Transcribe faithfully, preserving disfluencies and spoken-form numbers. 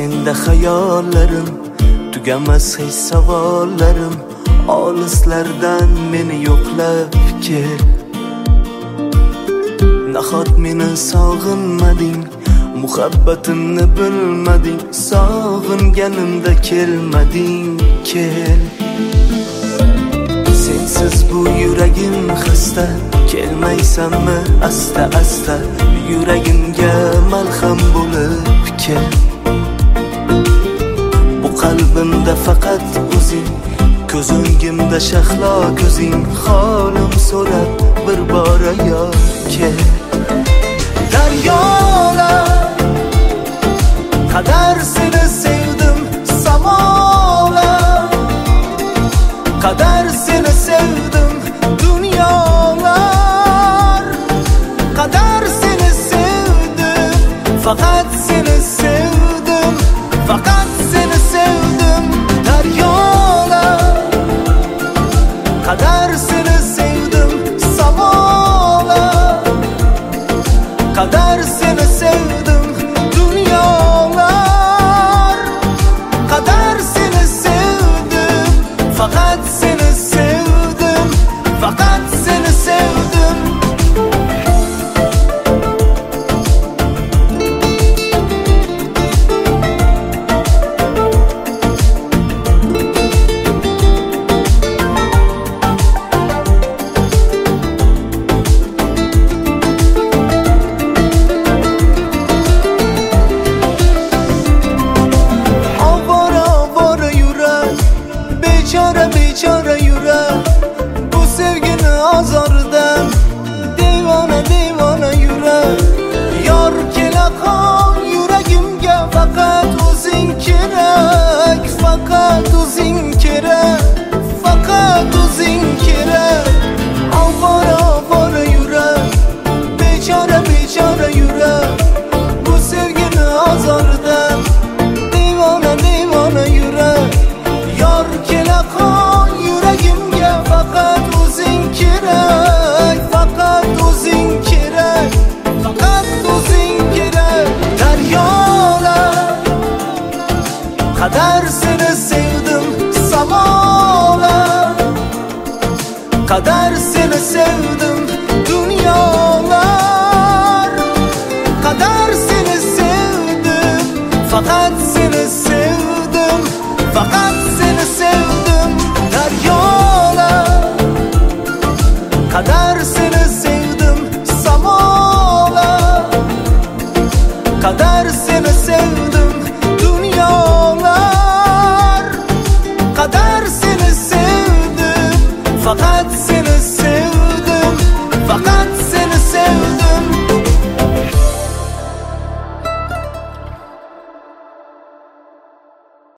senda hayollarim, tugamas hech savollarim. Olislardan meni yo'qlab kel. Nahot meni sog'inmading, muhabbatimni bilmading, sog'inganimda kelmading, kel. Sensiz bu yuragim xasta, kelmaysanmi asta asta, yuragimga malham bo'lib kel. Bu qalbimda faqat o'zing, ko'z o'ngimda shahlo ko'zing, holim so'rab bir bora yor kel. Daryolar qadar seni sevdim, samolar qadar seni sevdim, dunyolar qadar seni sevdim, faqat seni sevdim, faqat seni sevdim. Daryolar qadar seni sevdim, samolar qadar seni sevdim, dunyolar qadar seni sevdim, faqat seni sevdim, faqat seni sevdim. Bechora bechora yurak, bu sevgini azordan, devona devona yurak. Yor kela qol yuragimga, faqat o'zing kerak, faqat o'zing kerak, faqat o'zing kerak. Avvora avvora yurak, bechora bechora yurak, bu sevgini azordan, devona devona yurak. Yor kela qol yuragimga, faqat o'zing kerak, faqat o'zing kerak, faqat o'zing kerak. Daryolar qadar seni sevdim, samolar qadar seni sevdim, dunyolar qadar seni sevdim, faqat seni sevdim, faqat seni sevdim. Daryolar qadar seni sevdim, samolar qadar seni sevdim, dunyolar qadar seni sevdim, faqat seni sevdim.